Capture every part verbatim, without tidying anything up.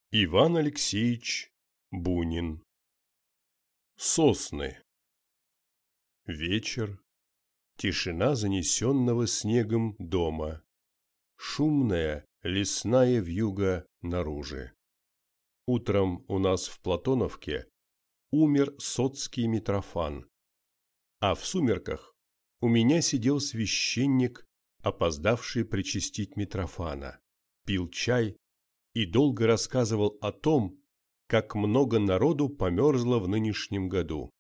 Иван Алексеевич Бунин. Сосны. Вечер. Тишина занесенного снегом дома. Шумная лесная вьюга наружи. Утром у нас в Платоновке умер соцкий Митрофан, а в сумерках у меня сидел священник, опоздавший причастить Митрофана, пил чай и долго рассказывал о том, как много народу померзло в нынешнем году.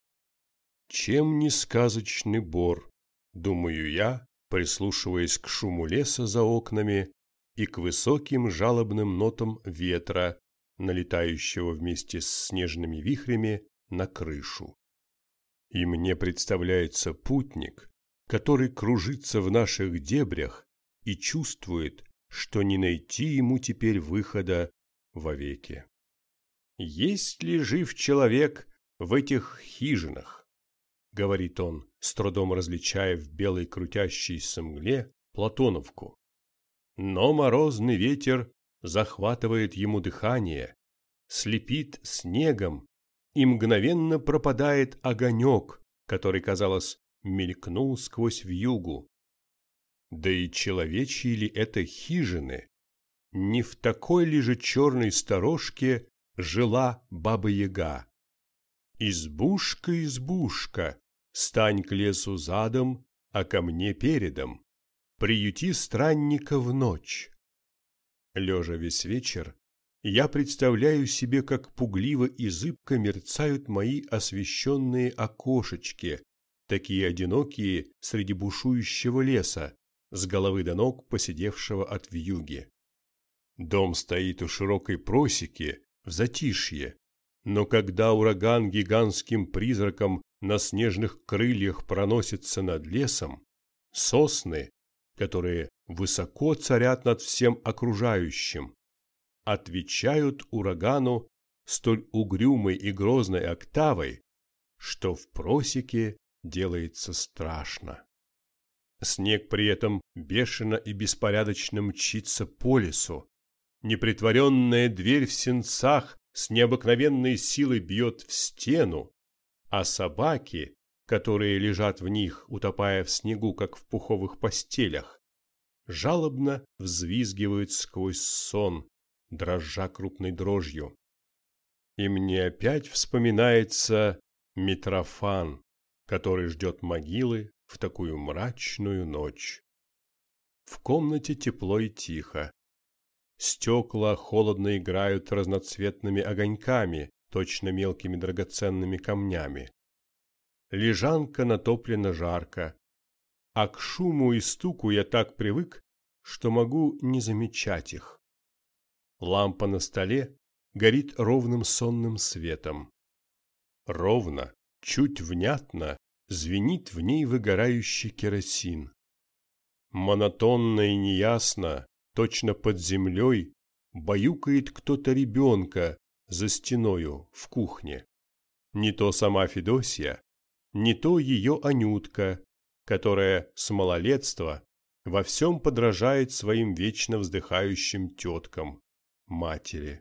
Чем не сказочный бор, думаю я, прислушиваясь к шуму леса за окнами и к высоким жалобным нотам ветра, налетающего вместе с снежными вихрями на крышу. И мне представляется путник, который кружится в наших дебрях и чувствует, что не найти ему теперь выхода вовеки. «Есть ли жив человек в этих хижинах?» — говорит он, с трудом различая в белой крутящейся мгле Платоновку. Но морозный ветер захватывает ему дыхание, слепит снегом, и мгновенно пропадает огонек, который, казалось, мелькнул сквозь вьюгу. Да и человечьи ли это хижины? Не в такой ли же черной сторожке жила Баба-Яга? «Избушка, избушка, стань к лесу задом, а ко мне передом. Приюти странника в ночь». Лежа весь вечер, я представляю себе, как пугливо и зыбко мерцают мои освещенные окошечки, такие одинокие среди бушующего леса, с головы до ног поседевшего от вьюги. Дом стоит у широкой просеки, в затишье, но когда ураган гигантским призраком на снежных крыльях проносится над лесом, сосны, которые высоко царят над всем окружающим, отвечают урагану столь угрюмой и грозной октавой, что в просеке делается страшно. Снег при этом бешено и беспорядочно мчится по лесу. Непритворенная дверь в сенцах с необыкновенной силой бьет в стену, а собаки, которые лежат в них, утопая в снегу, как в пуховых постелях, жалобно взвизгивают сквозь сон, дрожа крупной дрожью. И мне опять вспоминается Митрофан, который ждет могилы в такую мрачную ночь. В комнате тепло и тихо. Стекла холодно играют разноцветными огоньками, точно мелкими драгоценными камнями. Лежанка натоплена жарко, а к шуму и стуку я так привык, что могу не замечать их. Лампа на столе горит ровным сонным светом. Ровно, чуть внятно звенит в ней выгорающий керосин. Монотонно и неясно, точно под землей, баюкает кто-то ребенка за стеною в кухне. Не то сама Федосья, не то ее Анютка, которая с малолетства во всем подражает своим вечно вздыхающим теткам, матери.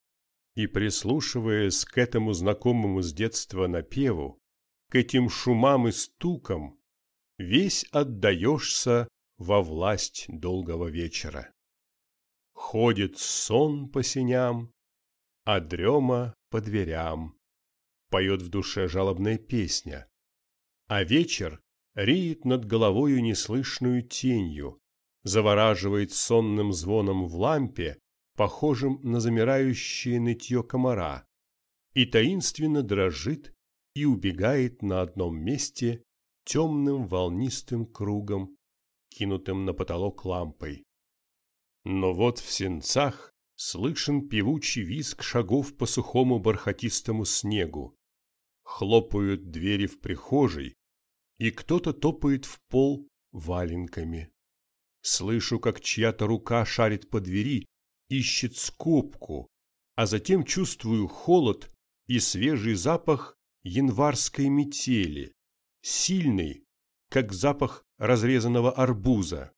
И прислушиваясь к этому знакомому с детства напеву, к этим шумам и стукам, весь отдаешься во власть долгого вечера. Ходит сон по сеням, а дрема по дверям, поет в душе жалобная песня, а вечер реет над головою неслышную тенью, завораживает сонным звоном в лампе, похожим на замирающее нытье комара, и таинственно дрожит и убегает на одном месте темным волнистым кругом, кинутым на потолок лампой. Но вот в сенцах слышен певучий визг шагов по сухому бархатистому снегу. Хлопают двери в прихожей, и кто-то топает в пол валенками. Слышу, как чья-то рука шарит по двери, ищет скобку, а затем чувствую холод и свежий запах январской метели, сильный, как запах разрезанного арбуза.